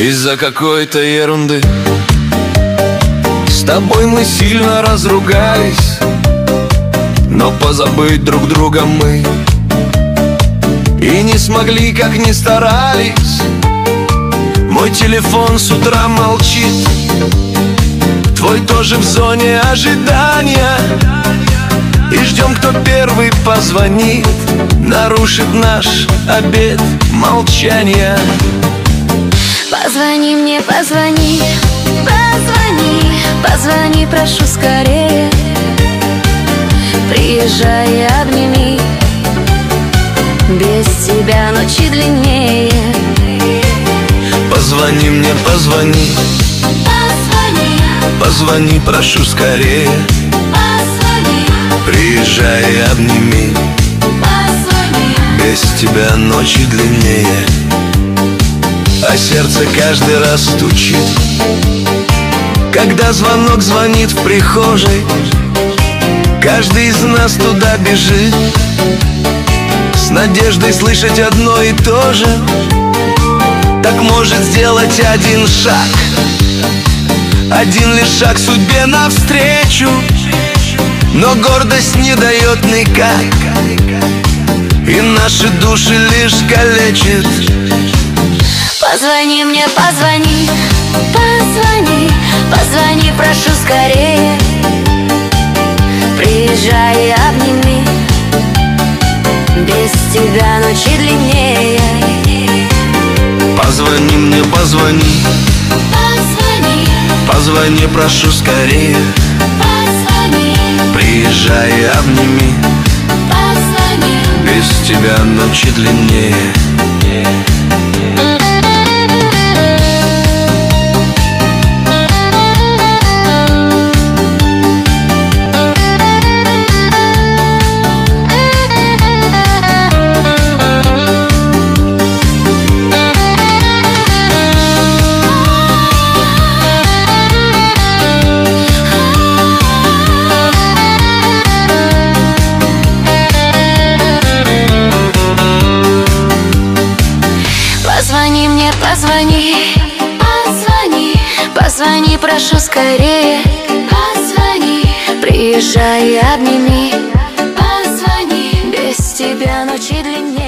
из-за какой-то ерунды. С тобой мы сильно разругались, но позабыть друг друга мы и не смогли, как ни старались. Мой телефон с утра молчит, твой тоже в зоне ожидания. И ждем, кто первый позвонит, нарушит наш обет молчания. Позвони мне, позвони, позвони, позвони, прошу скорее. Приезжай и обними, без тебя ночи длиннее. Позвони мне, позвони, Позвони, позвони, прошу скорее. позвони, Приезжай и обними, позвони, без тебя ночи длиннее. А сердце каждый раз стучит, когда звонок звонит в прихожей. Каждый из нас туда бежит, с надеждой слышать одно и то же. Так может сделать один шаг, один лишь шаг судьбе навстречу. Но гордость не дает никак, и наши души лишь калечит. позвони мне, позвони, позвони, позвони, прошу скорее. Приезжай и обними, без тебя ночи длиннее. Позвони мне, позвони, Позвони, позвони, прошу скорее. позвони, Приезжай и обними, позвони. без тебя ночи длиннее. Позвони мне, позвони, позвони, позвони, прошу скорее. Позвони, приезжай и обними, позвони, без тебя ночи длиннее.